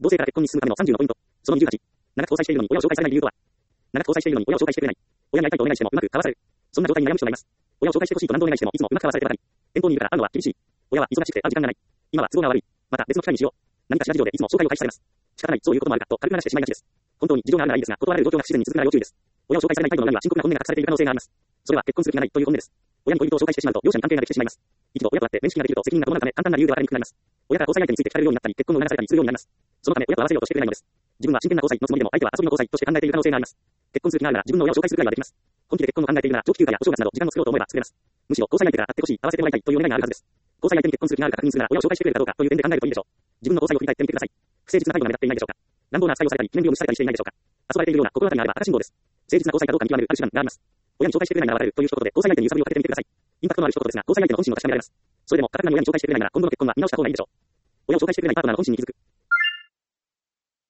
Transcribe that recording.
同性から結婚に進むための30のポイント。その28。長く交際しているのに親を紹介されない理由とは。長く交際しているのに親を紹介してくれない。親に会いたいとお願いしてもうまく交わされる。そんな状態に悩む人がいます。親を紹介してほしいと何度お願いしてもいつもうまく交わされてばかり。遠方にいるから会うのは厳しい。親は忙しくて会う時間がない。今は都合が悪い。また別の機会にしよう。何かしら事情でいつも紹介を開始されます。仕方ない、そういうこともあるかと軽く話してしまいがちです。本当に事情があるならいいですが、断られる状況が不自然に続くなら要注意です。親を紹介されない態度の裏には深刻な本音が隠されている可能性があります。それは結婚する気がないという本音です。親に恋人を紹介してしまうと両者に関係ができてしまいます。一度親と会って面識ができると責任が伴うため簡単な理由で別れにくくなります。親から交際相手について聞かれるようになったり、結婚を促されたりするようになります。そのため親と合わせようとしてくれないのです。自分は真剣な交際のつもりでも相手は遊びの交際として考えている可能性があります。結婚する気があるなら自分の親を紹介するくらいはできます。本気で結婚を考えているなら長期休暇やお正月など時間を作ろうと思えば作れます。むしろ交際相手から会ってほしい、会わせてもらいたいという願いがあるはずです。交際相手に結婚する気があるか確認するなら親を紹介してくれるかどうかという点で考えるといいでしょう。自分の交際を振り返ってみてください。不誠実な態度が目立っていないでしょうか。乱暴な扱いをされたり、記念日を無視されたりしていないでしょうか。遊ばれているような心当たりがあれば赤信号です。誠実な交際かどうか見極めるある手段があります。親に紹介してくれないなら別れるという一言で交際相手に揺さぶりをかけてみてください。インパクトのある一言ですが、交際相手の本心を確かめられます。それでも、かたくなに親に紹介してくれないなら今度の結婚は見直した方がいいでしょう。親を紹介してくれないパートナーの本心に気づく。